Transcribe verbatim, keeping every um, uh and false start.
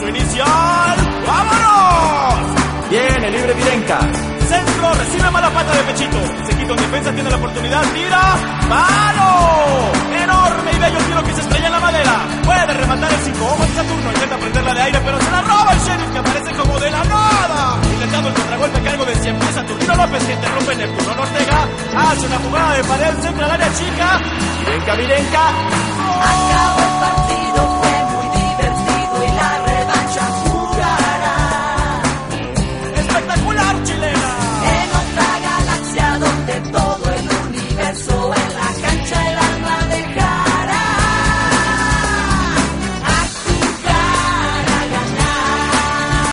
inicial. ¡Vámonos! Viene libre Virenca. Centro, recibe mala pata de Pechito. Se quita en defensa, tiene la oportunidad, tira. ¡Palo! Enorme y bello tiro que se estrella en la madera. Puede rematar el cinco ojos de Saturno. Intenta prenderla de aire, pero se la roba el Sheriff, que aparece como de la nada. Intentando el contragolpe a cargo de siempre Saturnino López, que interrumpe Neptuno Ortega. Hace una jugada de pared, centra al área chica. Virenca, Virenca. Acabó el partido.